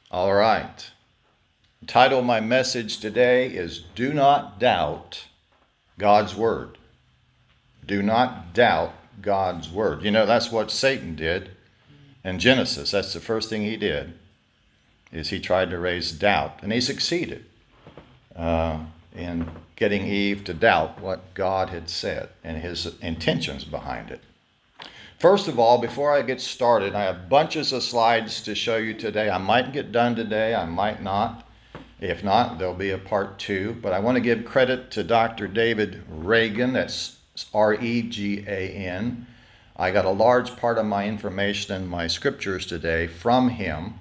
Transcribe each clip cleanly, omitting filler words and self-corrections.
All right. The title of my message today is Do Not Doubt God's Word. Do not doubt God's Word. You know, that's what Satan did in Genesis. That's the first thing he did, is he tried to raise doubt. And he succeeded in getting Eve to doubt what God had said and his intentions behind it. First of all, before I get started, I have bunches of slides to show you today. I might get done today, I might not. If not, there'll be a part 2. But I want to give credit to Dr. David Reagan, that's Regan. I got a large part of my information and my scriptures today from him.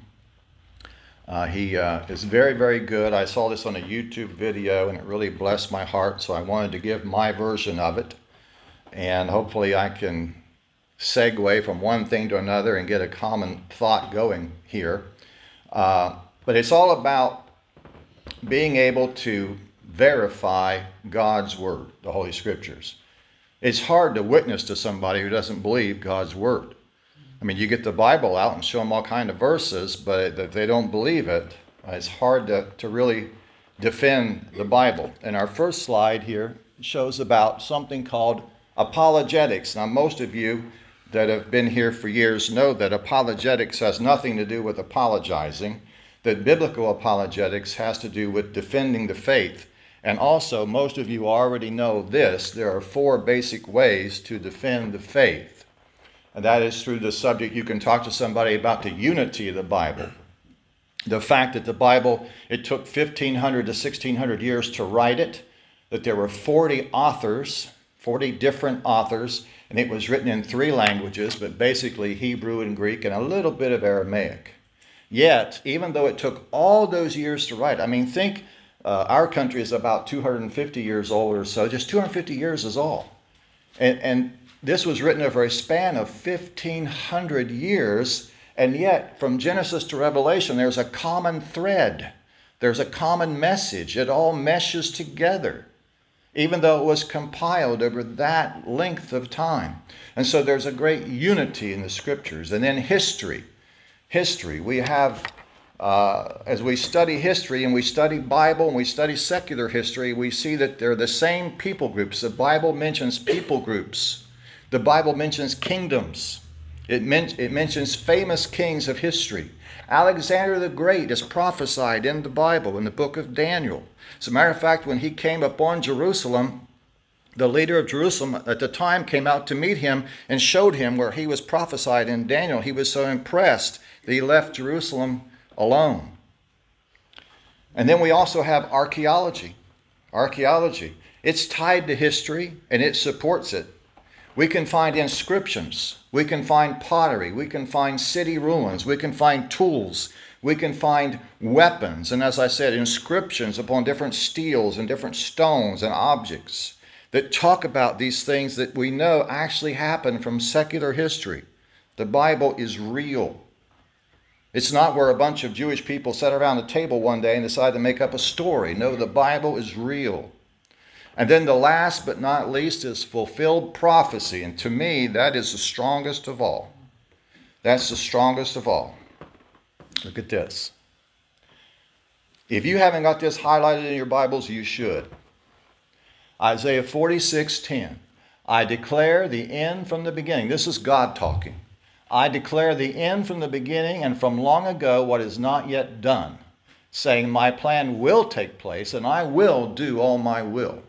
He is very, very good. I saw this on a YouTube video and it really blessed my heart, so I wanted to give my version of it. And hopefully I can segue from one thing to another and get a common thought going here. But it's all about being able to verify God's Word, the Holy Scriptures. It's hard to witness to somebody who doesn't believe God's Word. I mean, you get the Bible out and show them all kinds of verses, but if they don't believe it, it's hard to really defend the Bible. And our first slide here shows about something called apologetics. Now, most of you that have been here for years know that apologetics has nothing to do with apologizing, that biblical apologetics has to do with defending the faith. And also, most of you already know this, there are 4 basic ways to defend the faith. And that is through the subject, you can talk to somebody about the unity of the Bible. The fact that the Bible, it took 1,500 to 1,600 years to write it, that there were 40 authors, 40 different authors, and it was written in 3 languages, but basically Hebrew and Greek and a little bit of Aramaic. Yet, even though it took all those years to write, I mean, think our country is about 250 years old or so, just 250 years is all. And this was written over a span of 1,500 years, and yet from Genesis to Revelation, there's a common thread. There's a common message. It all meshes together, even though it was compiled over that length of time. And so there's a great unity in the Scriptures. And then history. We have, as we study history and we study Bible and we study secular history, we see that they're the same people groups. The Bible mentions people groups. The Bible mentions kingdoms. It mentions famous kings of history. Alexander the Great is prophesied in the Bible, in the book of Daniel. As a matter of fact, when he came upon Jerusalem, the leader of Jerusalem at the time came out to meet him and showed him where he was prophesied in Daniel. He was so impressed that he left Jerusalem alone. And then we also have archaeology. It's tied to history and it supports it. We can find inscriptions. We can find pottery. We can find city ruins. We can find tools. We can find weapons. And as I said, inscriptions upon different steels and different stones and objects that talk about these things that we know actually happened from secular history. The Bible is real. It's not where a bunch of Jewish people sat around a table one day and decided to make up a story. No, the Bible is real. And then the last but not least is fulfilled prophecy. And to me, that is the strongest of all. That's the strongest of all. Look at this. If you haven't got this highlighted in your Bibles, you should. Isaiah 46:10. I declare the end from the beginning. This is God talking. I declare the end from the beginning and from long ago what is not yet done, saying my plan will take place and I will do all my will.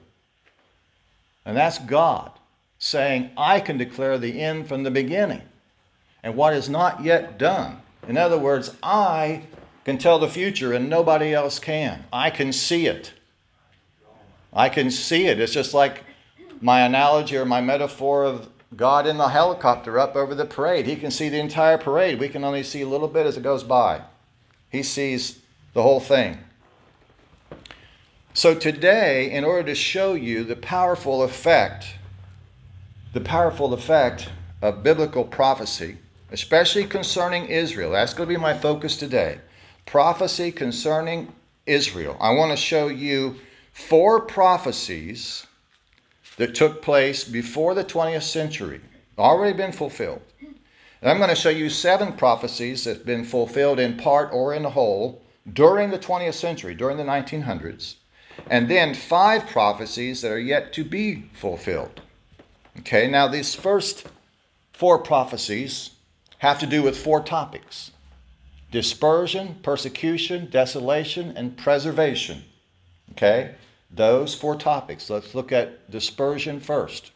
And that's God saying, I can declare the end from the beginning and what is not yet done. In other words, I can tell the future and nobody else can. I can see it. It's just like my analogy or my metaphor of God in the helicopter up over the parade. He can see the entire parade. We can only see a little bit as it goes by. He sees the whole thing. So today, in order to show you the powerful effect of biblical prophecy, especially concerning Israel, that's going to be my focus today. Prophecy concerning Israel. I want to show you 4 prophecies that took place before the 20th century, already been fulfilled. And I'm going to show you 7 prophecies that have been fulfilled in part or in whole during the 20th century, during the 1900s. And then 5 prophecies that are yet to be fulfilled. Okay, now these first 4 prophecies have to do with 4 topics: dispersion, persecution, desolation, and preservation. Okay, those 4 topics. Let's look at dispersion first.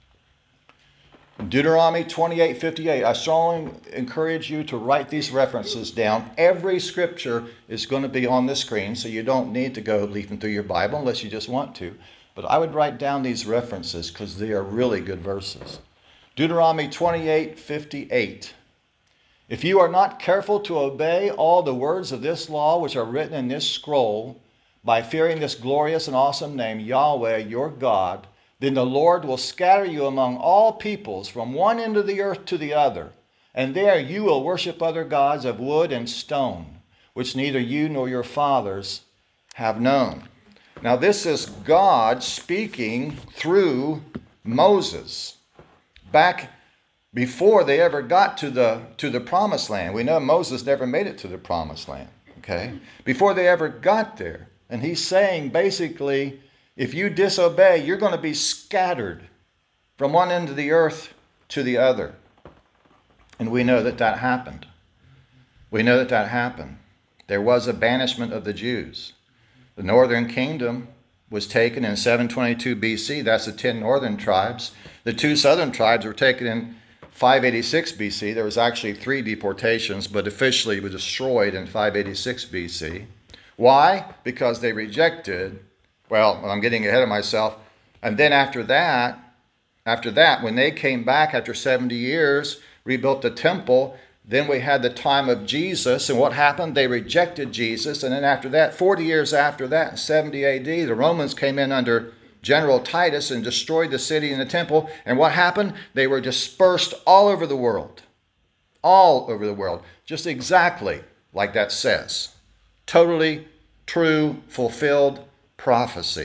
Deuteronomy 28:58. I strongly encourage you to write these references down. Every scripture is going to be on the screen, so you don't need to go leafing through your Bible unless you just want to. But I would write down these references because they are really good verses. Deuteronomy 28:58. If you are not careful to obey all the words of this law which are written in this scroll, by fearing this glorious and awesome name, Yahweh, your God, then the Lord will scatter you among all peoples from one end of the earth to the other, and there you will worship other gods of wood and stone, which neither you nor your fathers have known. Now this is God speaking through Moses back before they ever got to the promised land. We know Moses never made it to the promised land, okay? Before they ever got there. And he's saying basically, if you disobey, you're going to be scattered from one end of the earth to the other. And we know that that happened. We know that that happened. There was a banishment of the Jews. The northern kingdom was taken in 722 BC. That's the 10 northern tribes. The 2 southern tribes were taken in 586 BC. There was actually 3 deportations, but officially were destroyed in 586 BC. Why? Because they rejected, well, I'm getting ahead of myself. And then after that, when they came back after 70 years, rebuilt the temple, then we had the time of Jesus. And what happened? They rejected Jesus. And then after that, 40 years after that, in 70 AD, the Romans came in under General Titus and destroyed the city and the temple. And what happened? They were dispersed all over the world. All over the world. Just exactly like that says. Totally true, fulfilled prophecy.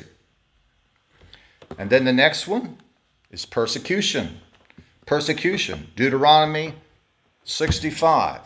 And then the next one is persecution. Persecution. Deuteronomy 65.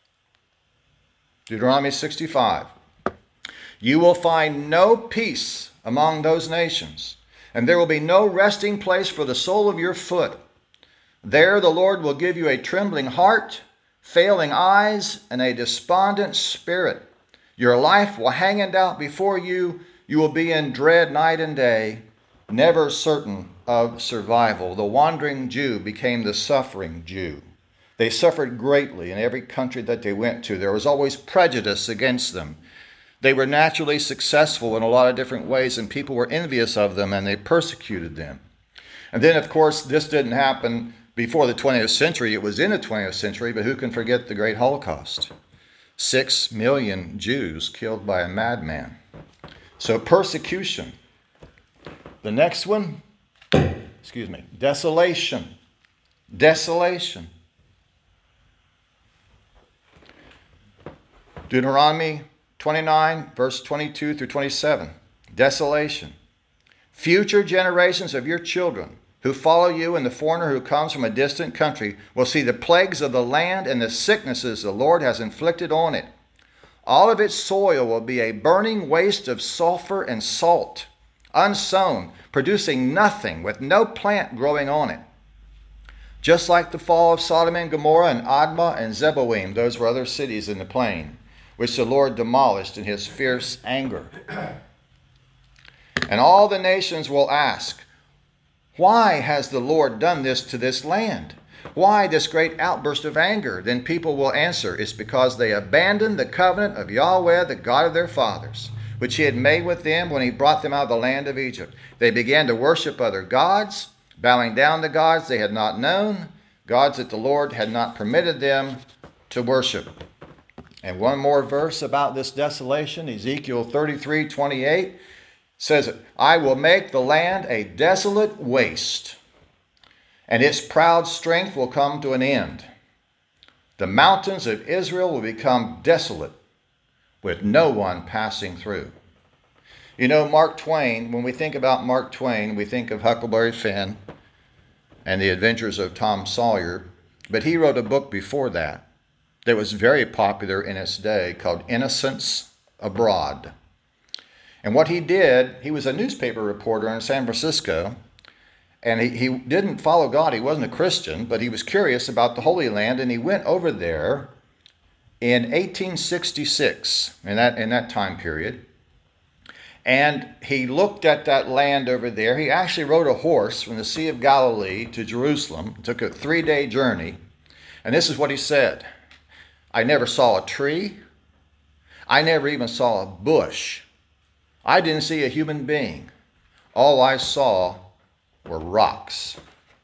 Deuteronomy 65. You will find no peace among those nations, and there will be no resting place for the sole of your foot. There the Lord will give you a trembling heart, failing eyes, and a despondent spirit. Your life will hang in doubt before you. You will be in dread night and day, never certain of survival. The wandering Jew became the suffering Jew. They suffered greatly in every country that they went to. There was always prejudice against them. They were naturally successful in a lot of different ways, and people were envious of them, and they persecuted them. And then, of course, this didn't happen before the 20th century. It was in the 20th century, but who can forget the Great Holocaust? 6 million Jews killed by a madman. So persecution. The next one, desolation. Desolation. Deuteronomy 29, verse 22 through 27. Desolation. Future generations of your children who follow you and the foreigner who comes from a distant country will see the plagues of the land and the sicknesses the Lord has inflicted on it. All of its soil will be a burning waste of sulfur and salt, unsown, producing nothing, with no plant growing on it. Just like the fall of Sodom and Gomorrah and Admah and Zeboim, those were other cities in the plain, which the Lord demolished in his fierce anger. And all the nations will ask, why has the Lord done this to this land? Why this great outburst of anger? Then people will answer, it's because they abandoned the covenant of Yahweh, the God of their fathers, which he had made with them when he brought them out of the land of Egypt. They began to worship other gods, bowing down to gods they had not known, gods that the Lord had not permitted them to worship. And one more verse about this desolation, Ezekiel 33:28 says, I will make the land a desolate waste, and its proud strength will come to an end. The mountains of Israel will become desolate, with no one passing through. You know, Mark Twain, when we think about Mark Twain, we think of Huckleberry Finn and the adventures of Tom Sawyer. But he wrote a book before that was very popular in its day called Innocents Abroad. And what he did, he was a newspaper reporter in San Francisco, and he didn't follow God. He wasn't a Christian, but he was curious about the Holy Land, and he went over there in 1866, in that time period. And he looked at that land over there. He actually rode a horse from the Sea of Galilee to Jerusalem. It took a 3-day journey. And this is what he said. I never saw a tree. I never even saw a bush. I didn't see a human being. All I saw were rocks.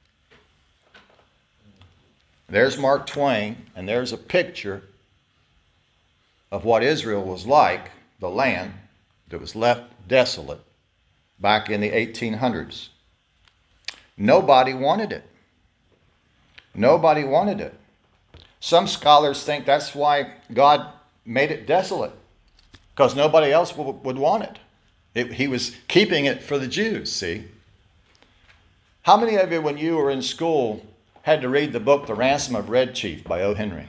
There's Mark Twain, and there's a picture of what Israel was like, the land that was left desolate back in the 1800s. Nobody wanted it. Nobody wanted it. Some scholars think that's why God made it desolate, because nobody else would want it. He was keeping it for the Jews, see? How many of you, when you were in school, had to read the book The Ransom of Red Chief by O. Henry?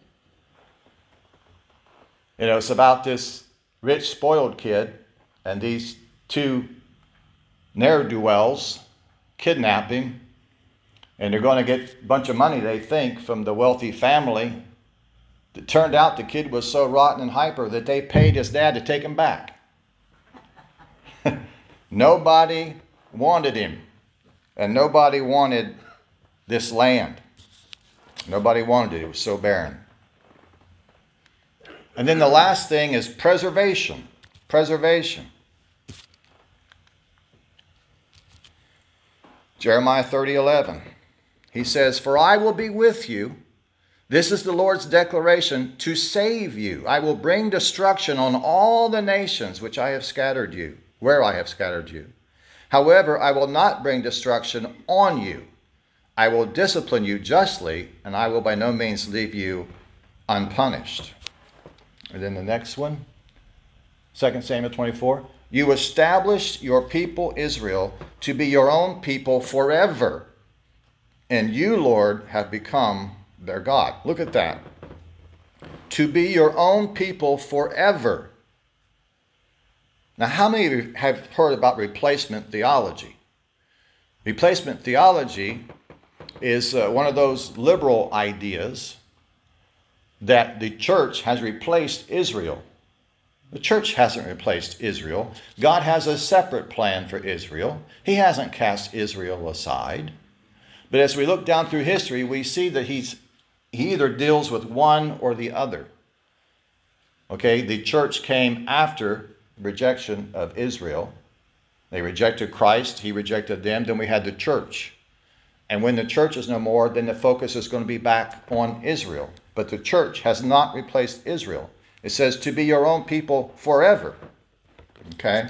You know, it's about this rich, spoiled kid, and these two ne'er-do-wells kidnap him, and they're going to get a bunch of money, they think, from the wealthy family. It turned out the kid was so rotten and hyper that they paid his dad to take him back. Nobody wanted him, and nobody wanted this land. Nobody wanted it. It was so barren. And then the last thing is preservation. Preservation. Jeremiah 30:11. He says, "For I will be with you." This is the Lord's declaration, to save you. I will bring destruction on all the nations which I have scattered you, where I have scattered you. However, I will not bring destruction on you. I will discipline you justly, and I will by no means leave you unpunished. And then the next one, 2 Samuel 24. You established your people Israel to be your own people forever, and you, Lord, have become their God. Look at that. To be your own people forever. Now, how many of you have heard about replacement theology? Replacement theology is one of those liberal ideas that the church has replaced Israel. The church hasn't replaced Israel. God has a separate plan for Israel. He hasn't cast Israel aside. But as we look down through history, we see that he either deals with one or the other. Okay, the church came after rejection of Israel. They rejected Christ. He rejected them. Then we had the church. And when the church is no more, then the focus is going to be back on Israel. But the church has not replaced Israel. It says to be your own people forever. Okay?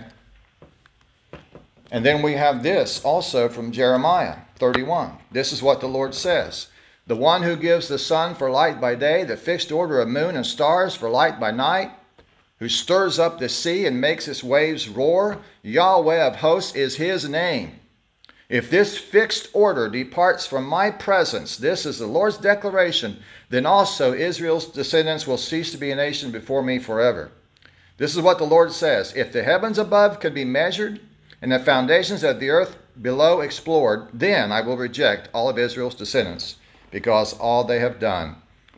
And then we have this also from Jeremiah 31. This is what the Lord says. The one who gives the sun for light by day, the fixed order of moon and stars for light by night, who stirs up the sea and makes its waves roar, Yahweh of hosts is his name. If this fixed order departs from my presence, this is the Lord's declaration, then also Israel's descendants will cease to be a nation before me forever. This is what the Lord says. If the heavens above could be measured and the foundations of the earth below explored, then I will reject all of Israel's descendants because of all they have done.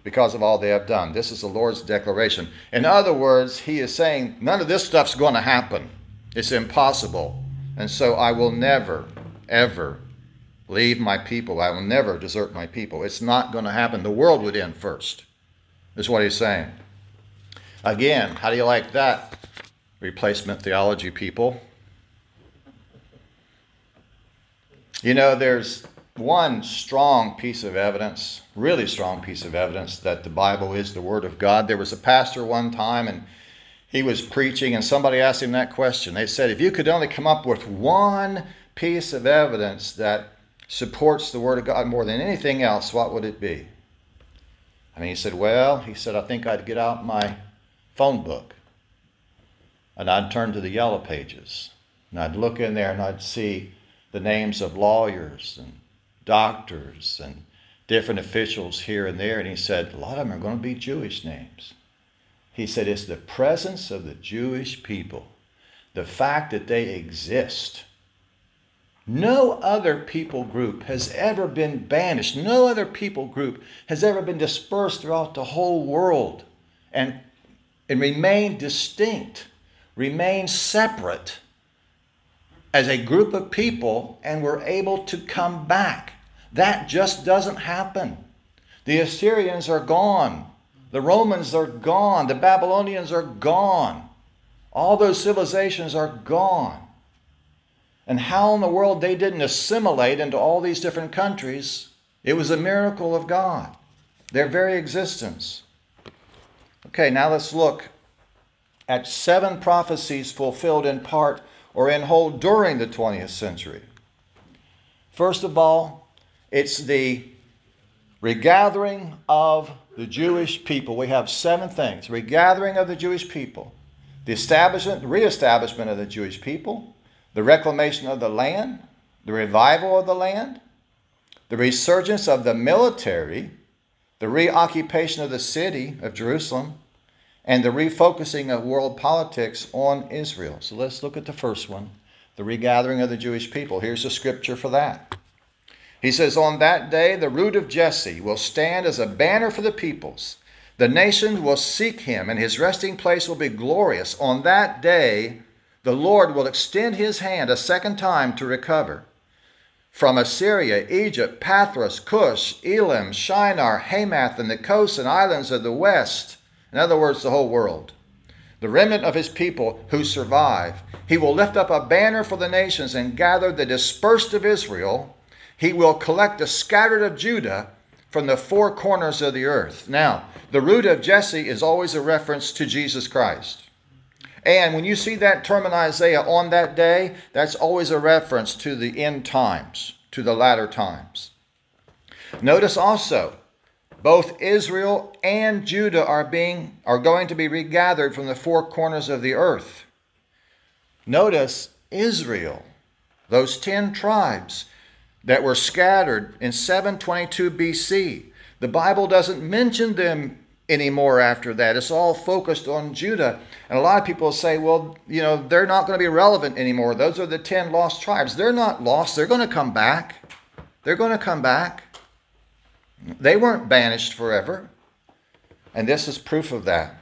This is the Lord's declaration. In other words, he is saying none of this stuff's going to happen. It's impossible. And so I will never, ever leave my people. I will never desert my people. It's not going to happen. The world would end first. That's what he's saying. Again, how do you like that? Replacement theology, people. You know, there's one strong piece of evidence, really strong piece of evidence that the Bible is the Word of God. There was a pastor one time, and he was preaching, and somebody asked him that question. They said, if you could only come up with one piece of evidence that supports the Word of God more than anything else, what would it be? And he said, I think I'd get out my phone book, and I'd turn to the yellow pages, and I'd look in there, and I'd see the names of lawyers and doctors and different officials here and there, and he said, a lot of them are going to be Jewish names. He said, it's the presence of the Jewish people, the fact that they exist. No other people group has ever been banished. No other people group has ever been dispersed throughout the whole world and remained distinct, remained separate as a group of people, and were able to come back. That just doesn't happen. The Assyrians are gone. The Romans are gone. The Babylonians are gone. All those civilizations are gone. And how in the world they didn't assimilate into all these different countries, it was a miracle of God, their very existence. Okay, now let's look at 7 prophecies fulfilled in part or in whole during the 20th century. First of all, it's the regathering of the Jewish people. We have 7 things. Regathering of the Jewish people, the reestablishment of the Jewish people, the reclamation of the land, the revival of the land, the resurgence of the military, the reoccupation of the city of Jerusalem, and the refocusing of world politics on Israel. So let's look at the first one, the regathering of the Jewish people. Here's the scripture for that. He says, on that day, the root of Jesse will stand as a banner for the peoples. The nations will seek him, and his resting place will be glorious. On that day, the Lord will extend his hand a second time to recover. From Assyria, Egypt, Pathros, Cush, Elam, Shinar, Hamath, and the coasts and islands of the west. In other words, the whole world. The remnant of his people who survive. He will lift up a banner for the nations and gather the dispersed of Israel. He will collect the scattered of Judah from the 4 corners of the earth. Now, the root of Jesse is always a reference to Jesus Christ. And when you see that term in Isaiah, on that day, that's always a reference to the end times, to the latter times. Notice also, both Israel and Judah are going to be regathered from the 4 corners of the earth. Notice Israel, those 10 tribes that were scattered in 722 BC. The Bible doesn't mention them anymore after that. It's all focused on Judah. And a lot of people say, well, they're not going to be relevant anymore. Those are the 10 lost tribes. They're not lost. They're going to come back. They're going to come back. They weren't banished forever. And this is proof of that.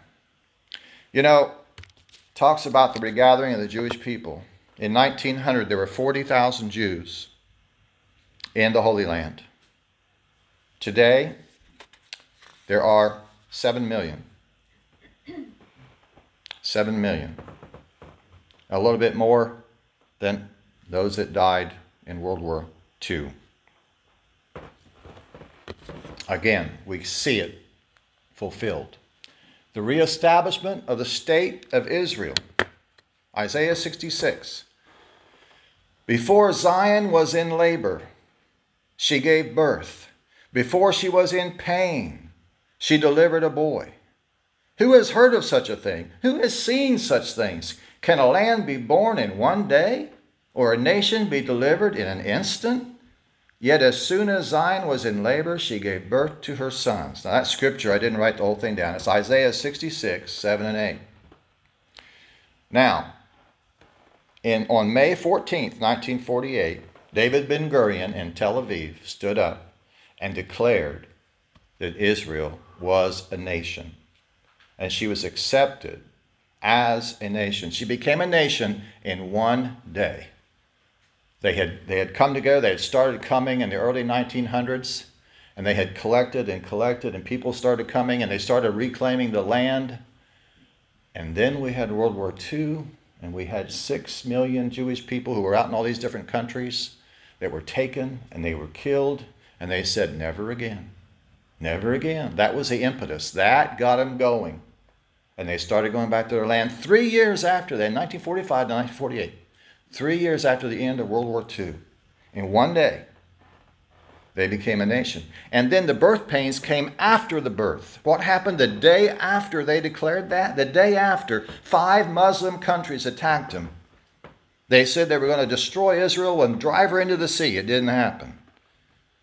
Talks about the regathering of the Jewish people. In 1900, there were 40,000 Jews in the Holy Land. Today, there are 7 million. 7 million. A little bit more than those that died in World War II. Again, we see it fulfilled. The reestablishment of the state of Israel. Isaiah 66. Before Zion was in labor, she gave birth. Before she was in pain, she delivered a boy. Who has heard of such a thing? Who has seen such things? Can a land be born in one day, or a nation be delivered in an instant? Yet as soon as Zion was in labor, she gave birth to her sons. Now that scripture, I didn't write the whole thing down. It's Isaiah 66, 7 and 8. Now, on May 14th, 1948, David Ben-Gurion in Tel Aviv stood up and declared that Israel was a nation. And she was accepted as a nation. She became a nation in one day. They had come together. They had started coming in the early 1900s, and they had collected, and people started coming, and they started reclaiming the land. And then we had World War II, and we had 6 million Jewish people who were out in all these different countries that were taken, and they were killed, and they said, never again. Never again. That was the impetus. That got them going. And they started going back to their land 3 years after that, 1945 to 1948. 3 years after the end of World War II. In one day, they became a nation. And then the birth pains came after the birth. What happened the day after they declared that? The day after, 5 Muslim countries attacked them. They said they were going to destroy Israel and drive her into the sea. It didn't happen.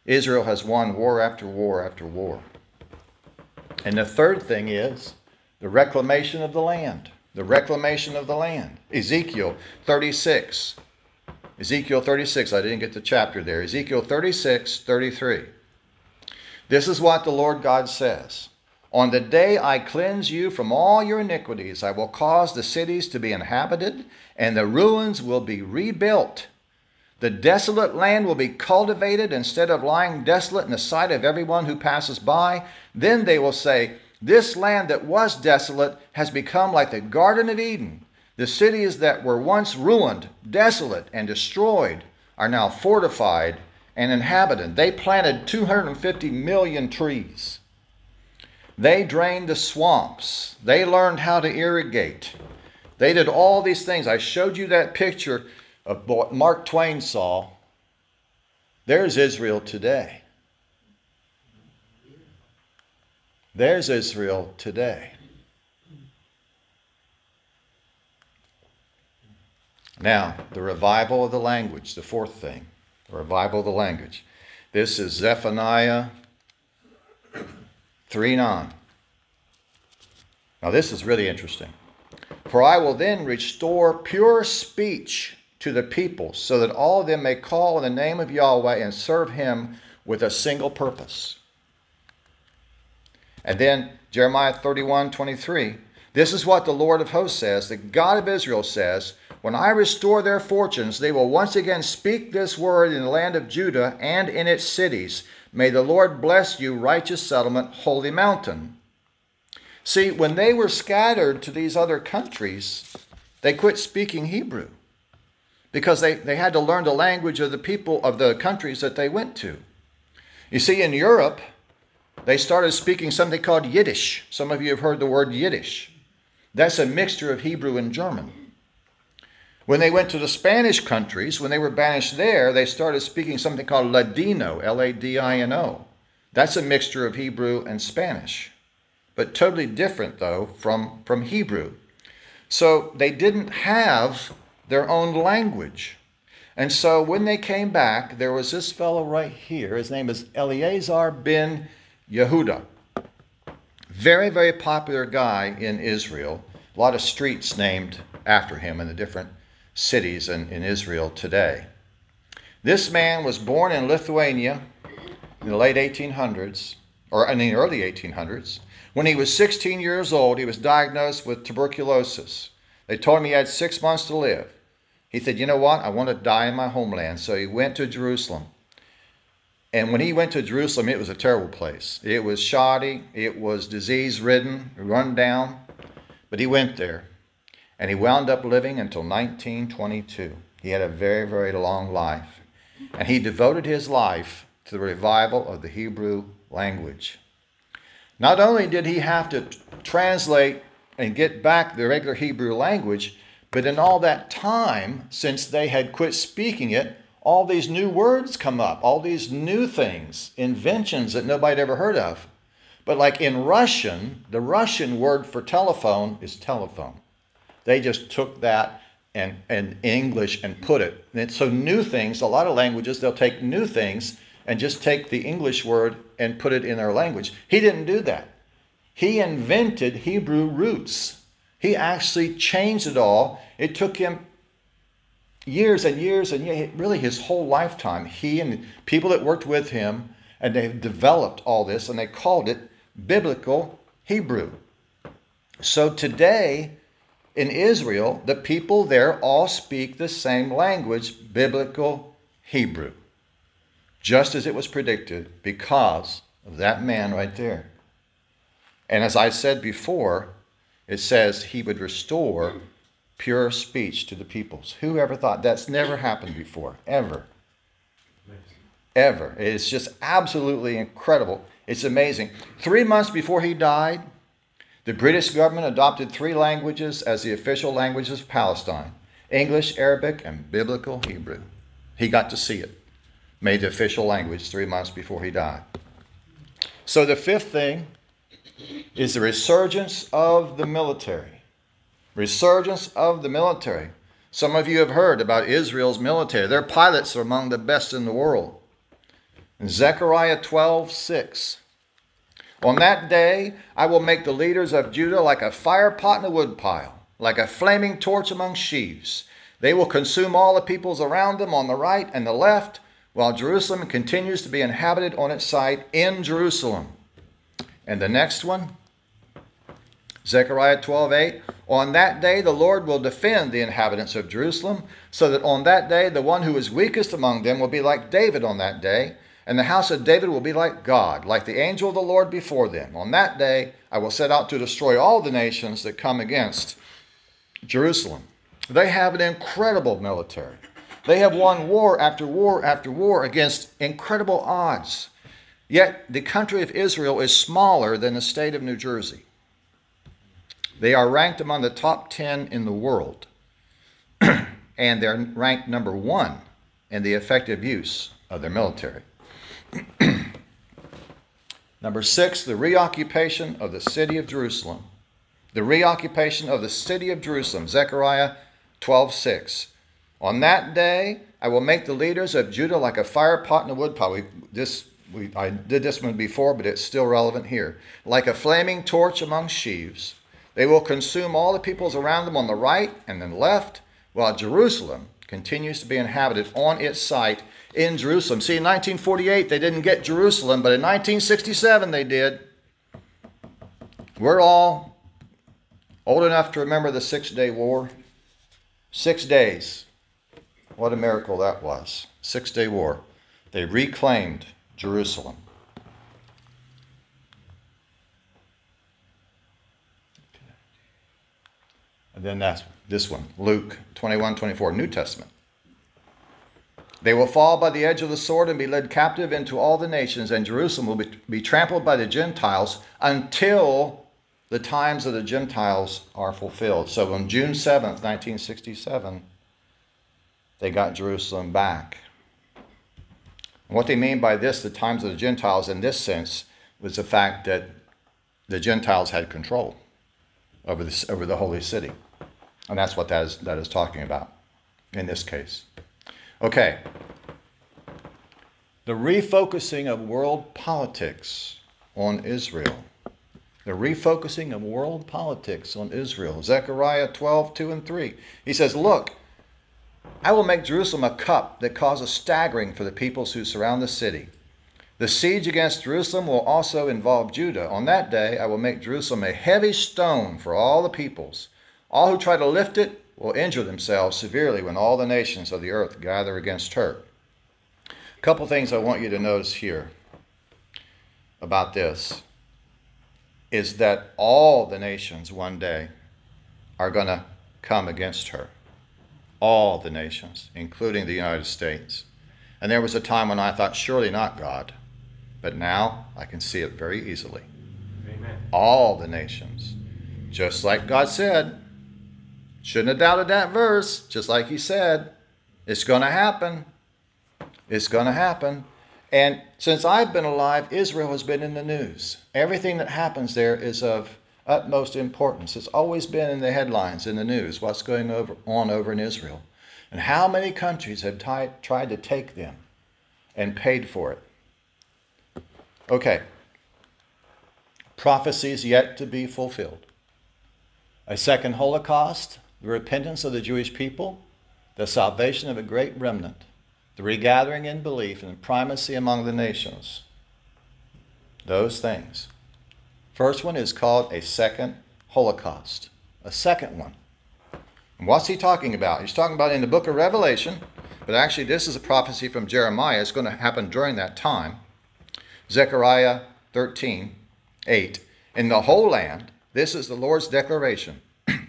Israel has won war after war after war. And the third thing is the reclamation of the land. The reclamation of the land. Ezekiel 36. Ezekiel 36, I didn't get the chapter there. Ezekiel 36:33. This is what the Lord God says. On the day I cleanse you from all your iniquities, I will cause the cities to be inhabited, and the ruins will be rebuilt. The desolate land will be cultivated instead of lying desolate in the sight of everyone who passes by. Then they will say, this land that was desolate has become like the Garden of Eden. The cities that were once ruined, desolate, and destroyed are now fortified and inhabited. They planted 250 million trees. They drained the swamps. They learned how to irrigate. They did all these things. I showed you that picture of what Mark Twain saw. There's Israel today. There's Israel today. Now, the revival of the language, the fourth thing, the revival of the language. This is Zephaniah 3:9. Now, this is really interesting. For I will then restore pure speech to the people, so that all of them may call on the name of Yahweh and serve him with a single purpose. And then Jeremiah 31:23. This is what the Lord of hosts says, the God of Israel says, when I restore their fortunes, they will once again speak this word in the land of Judah and in its cities. May the Lord bless you, righteous settlement, holy mountain. See, when they were scattered to these other countries, they quit speaking Hebrew because they had to learn the language of the people of the countries that they went to. You see, in Europe, they started speaking something called Yiddish. Some of you have heard the word Yiddish. That's a mixture of Hebrew and German. When they went to the Spanish countries, when they were banished there, they started speaking something called Ladino, Ladino. That's a mixture of Hebrew and Spanish, but totally different, though, from Hebrew. So they didn't have their own language. And so when they came back, there was this fellow right here. His name is Eleazar ben Yehuda. Very, very popular guy in Israel. A lot of streets named after him in the different cities in Israel today. This man was born in Lithuania in the late 1800s, or in the early 1800s. When he was 16 years old, he was diagnosed with tuberculosis. They told him he had 6 months to live. He said, you know what? I want to die in my homeland. So he went to Jerusalem. And when he went to Jerusalem, it was a terrible place. It was shoddy. It was disease-ridden, run down. But he went there. And he wound up living until 1922. He had a very, very long life. And he devoted his life to the revival of the Hebrew language. Not only did he have to translate and get back the regular Hebrew language, but in all that time, since they had quit speaking it, all these new words come up, all these new things, inventions that nobody had ever heard of. But like in Russian, the Russian word for telephone is telephone. They just took that and in English and put it. And so new things, a lot of languages, they'll take new things and just take the English word and put it in their language. He didn't do that. He invented Hebrew roots. He actually changed it all. It took him years and years and years, really his whole lifetime. He and people that worked with him, and they developed all this, and they called it Biblical Hebrew. So today, in Israel, the people there all speak the same language, Biblical Hebrew, just as it was predicted because of that man right there. And as I said before, it says he would restore pure speech to the peoples. Who ever thought? That's never happened before, ever. Ever. It's just absolutely incredible. It's amazing. 3 months before he died, the British government adopted 3 languages as the official languages of Palestine: English, Arabic, and Biblical Hebrew. He got to see it. Made the official language 3 months before he died. So the fifth thing is the resurgence of the military. Resurgence of the military. Some of you have heard about Israel's military. Their pilots are among the best in the world. In Zechariah 12:6. On that day, I will make the leaders of Judah like a fire pot in a wood pile, like a flaming torch among sheaves. They will consume all the peoples around them on the right and the left, while Jerusalem continues to be inhabited on its site in Jerusalem. And the next one, Zechariah 12:8. On that day, the Lord will defend the inhabitants of Jerusalem, so that on that day, the one who is weakest among them will be like David on that day, and the house of David will be like God, like the angel of the Lord before them. On that day, I will set out to destroy all the nations that come against Jerusalem. They have an incredible military. They have won war after war after war against incredible odds. Yet the country of Israel is smaller than the state of New Jersey. They are ranked among the top 10 in the world. And they're ranked number 1 in the effective use of their military. Number 6, the reoccupation of the city of Jerusalem. The reoccupation of the city of Jerusalem. Zechariah 12:6. On that day, I will make the leaders of Judah like a fire pot in a wood pile. I did this one before, but it's still relevant here. Like a flaming torch among sheaves. They will consume all the peoples around them on the right and then left, while Jerusalem continues to be inhabited on its site in Jerusalem. See, in 1948, they didn't get Jerusalem, but in 1967, they did. We're all old enough to remember the 6-Day War. 6 days. What a miracle that was. 6-Day War. They reclaimed Jerusalem. And then that's this one, Luke 21:24, New Testament. They will fall by the edge of the sword and be led captive into all the nations, and Jerusalem will be trampled by the Gentiles until the times of the Gentiles are fulfilled. So on June 7th, 1967, they got Jerusalem back. And what they mean by this, the times of the Gentiles in this sense, was the fact that the Gentiles had control over the holy city. And that's what that is talking about in this case. Okay. The refocusing of world politics on Israel. The refocusing of world politics on Israel. Zechariah 12:2-3. He says, look, I will make Jerusalem a cup that causes staggering for the peoples who surround the city. The siege against Jerusalem will also involve Judah. On that day, I will make Jerusalem a heavy stone for all the peoples. All who try to lift it will injure themselves severely when all the nations of the earth gather against her. A couple things I want you to notice here about this is that all the nations one day are going to come against her. All the nations, including the United States. And there was a time when I thought, surely not God. But now I can see it very easily. Amen. All the nations. Just like God said. Shouldn't have doubted that verse. Just like he said. It's going to happen. It's going to happen. And since I've been alive, Israel has been in the news. Everything that happens there is of utmost importance. It's always been in the headlines, in the news, what's going on over in Israel. And how many countries have tried to take them and paid for it. Okay. Prophecies yet to be fulfilled. A second Holocaust, the repentance of the Jewish people, the salvation of a great remnant, the regathering in belief and primacy among the nations. Those things. First one is called a second Holocaust. A second one. And what's he talking about? He's talking about in the book of Revelation, but actually this is a prophecy from Jeremiah. It's going to happen during that time. Zechariah 13:8. In the whole land, this is the Lord's declaration.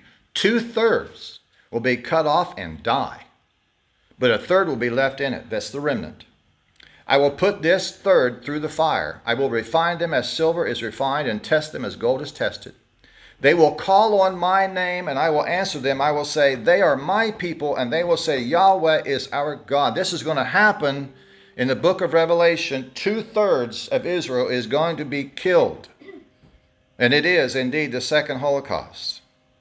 2/3 will be cut off and die, but 1/3 will be left in it. That's the remnant. I will put this third through the fire. I will refine them as silver is refined and test them as gold is tested. They will call on my name and I will answer them. I will say, they are my people, and they will say, Yahweh is our God. This is going to happen in the book of Revelation. 2/3 of Israel is going to be killed. And it is indeed the second Holocaust.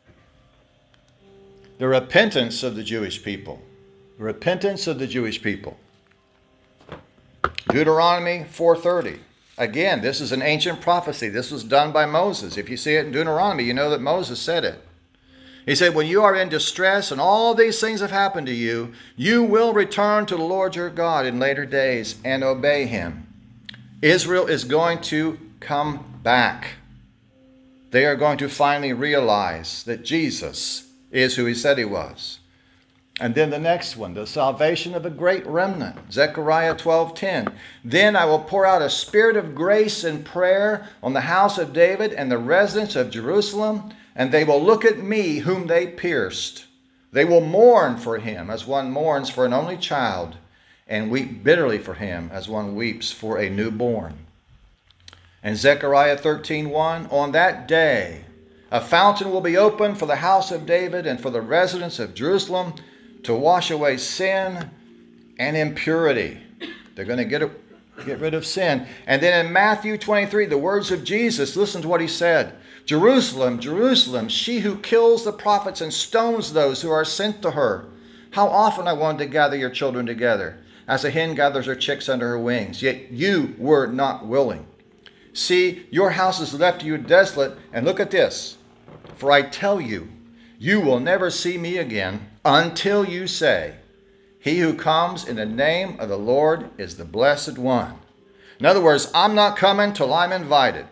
The repentance of the Jewish people. The repentance of the Jewish people. Deuteronomy 4:30. Again, this is an ancient prophecy. This was done by Moses. If you see it in Deuteronomy, you know that Moses said it. He said, when you are in distress and all these things have happened to you, you will return to the Lord your God in later days and obey him. Israel is going to come back. They are going to finally realize that Jesus is who he said he was. And then the next one, the salvation of a great remnant. Zechariah 12:10. Then I will pour out a spirit of grace and prayer on the house of David and the residents of Jerusalem, and they will look at me whom they pierced. They will mourn for him as one mourns for an only child, and weep bitterly for him as one weeps for a newborn. And Zechariah 13:1. On that day a fountain will be opened for the house of David and for the residents of Jerusalem, to wash away sin and impurity. They're going to get rid of sin. And then in Matthew 23, the words of Jesus, listen to what he said. Jerusalem, Jerusalem, she who kills the prophets and stones those who are sent to her. How often I wanted to gather your children together, as a hen gathers her chicks under her wings, yet you were not willing. See, your house is left to you desolate, and look at this. For I tell you, you will never see me again until you say, he who comes in the name of the Lord is the blessed one. In other words, I'm not coming till I'm invited.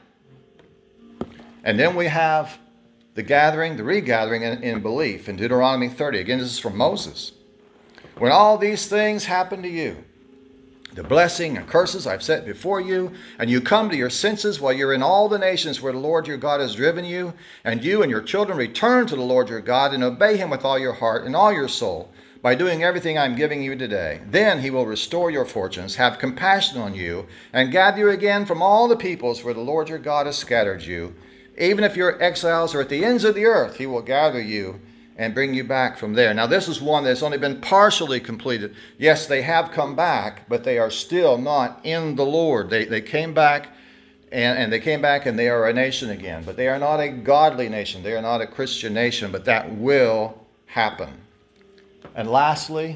And then we have the gathering, the regathering in belief in Deuteronomy 30. Again, this is from Moses. When all these things happen to you, the blessing and curses I've set before you, and you come to your senses while you're in all the nations where the Lord your God has driven you, and you and your children return to the Lord your God and obey him with all your heart and all your soul by doing everything I'm giving you today. Then he will restore your fortunes, have compassion on you, and gather you again from all the peoples where the Lord your God has scattered you. Even if your exiles are at the ends of the earth, he will gather you and bring you back from there. Now, this is one that's only been partially completed. Yes, they have come back, but they are still not in the Lord. They came back, and they came back, and they are a nation again. But they are not a godly nation. They are not a Christian nation, but that will happen. And lastly,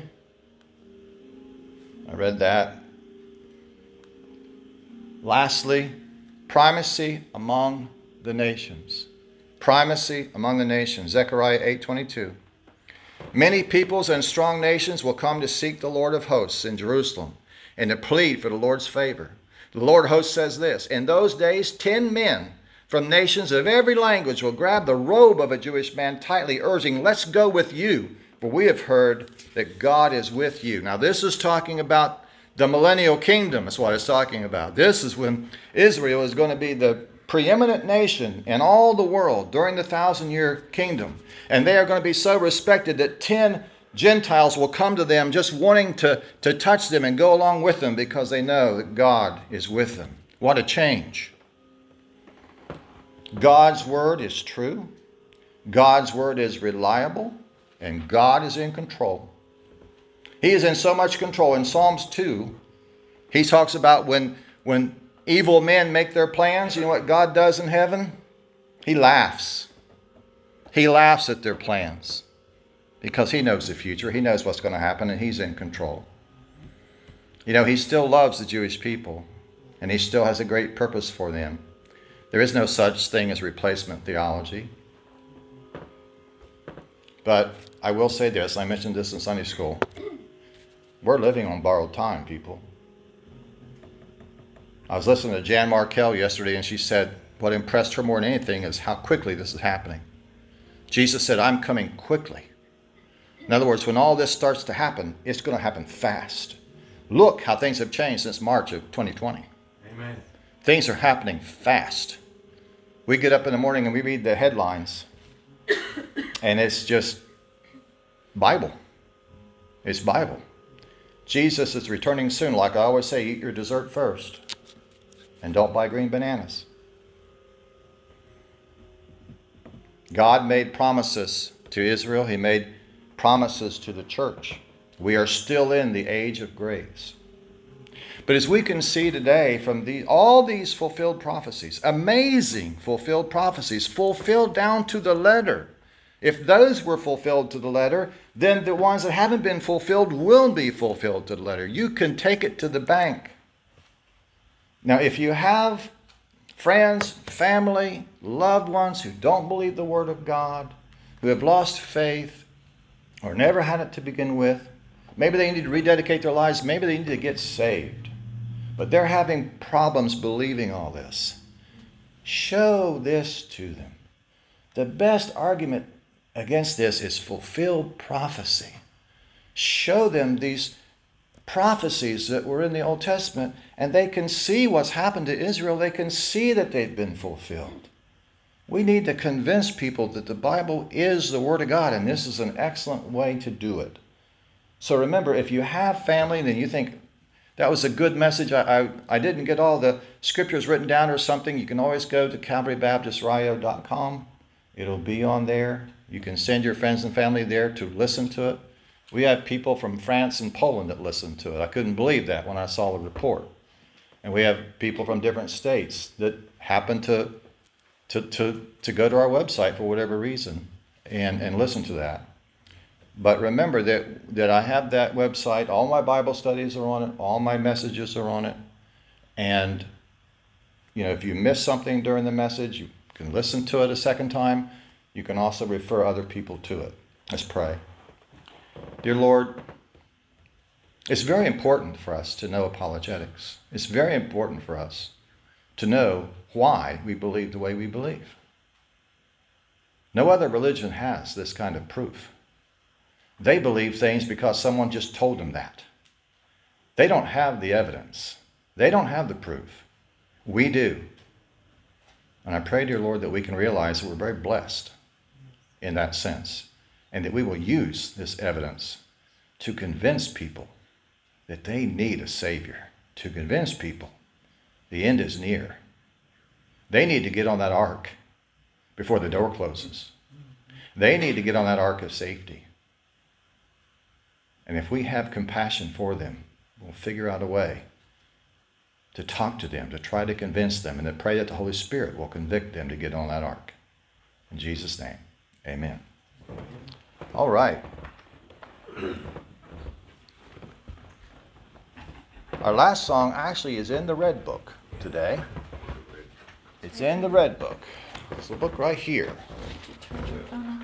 I read that. Lastly, primacy among the nations. Primacy among the nations. Zechariah 8:22. Many peoples and strong nations will come to seek the Lord of hosts in Jerusalem and to plead for the Lord's favor. The Lord of hosts says this, in those days 10 men from nations of every language will grab the robe of a Jewish man tightly, urging, let's go with you, for we have heard that God is with you. Now this is talking about the millennial kingdom, is what it's talking about. This is when Israel is going to be the preeminent nation in all the world during the 1,000-year kingdom. And they are going to be so respected that 10 Gentiles will come to them just wanting to touch them and go along with them because they know that God is with them. What a change. God's word is true. God's word is reliable. And God is in control. He is in so much control. In Psalms 2, he talks about when evil men make their plans, you know what God does in heaven? He laughs. He laughs at their plans because he knows the future. He knows what's going to happen, and he's in control. You know, he still loves the Jewish people, and he still has a great purpose for them. There is no such thing as replacement theology. But I will say this, I mentioned this in Sunday school. We're living on borrowed time, people. I was listening to Jan Markell yesterday, and she said what impressed her more than anything is how quickly this is happening. Jesus said, I'm coming quickly. In other words, when all this starts to happen, it's going to happen fast. Look how things have changed since March of 2020. Amen. Things are happening fast. We get up in the morning and we read the headlines, and it's just Bible. It's Bible. Jesus is returning soon. Like I always say, eat your dessert first. And don't buy green bananas. God made promises to Israel. He made promises to the church. We are still in the age of grace. But as we can see today from all these fulfilled prophecies, amazing fulfilled prophecies, fulfilled down to the letter. If those were fulfilled to the letter, then the ones that haven't been fulfilled will be fulfilled to the letter. You can take it to the bank. Now, if you have friends, family, loved ones who don't believe the Word of God, who have lost faith or never had it to begin with, maybe they need to rededicate their lives, maybe they need to get saved, but they're having problems believing all this. Show this to them. The best argument against this is fulfilled prophecy. Show them these prophecies that were in the Old Testament, and they can see what's happened to Israel. They can see that they've been fulfilled. We need to convince people that the Bible is the Word of God, and this is an excellent way to do it. So remember, if you have family and you think, that was a good message, I didn't get all the scriptures written down or something, you can always go to CalvaryBaptistRio.com. It'll be on there. You can send your friends and family there to listen to it. We have people from France and Poland that listen to it. I couldn't believe that when I saw the report. And we have people from different states that happen to go to our website for whatever reason and listen to that. But remember that I have that website. All my Bible studies are on it. All my messages are on it. And, if you miss something during the message, you can listen to it a second time. You can also refer other people to it. Let's pray. Dear Lord, it's very important for us to know apologetics. It's very important for us to know why we believe the way we believe. No other religion has this kind of proof. They believe things because someone just told them that. They don't have the evidence. They don't have the proof. We do. And I pray, dear Lord, that we can realize that we're very blessed in that sense, and that we will use this evidence to convince people that they need a Savior, to convince people the end is near. They need to get on that ark before the door closes. They need to get on that ark of safety. And if we have compassion for them, we'll figure out a way to talk to them, to try to convince them, and to pray that the Holy Spirit will convict them to get on that ark. In Jesus' name, amen. All right. Our last song actually is in the Red Book today. It's in the Red Book. It's the book right here.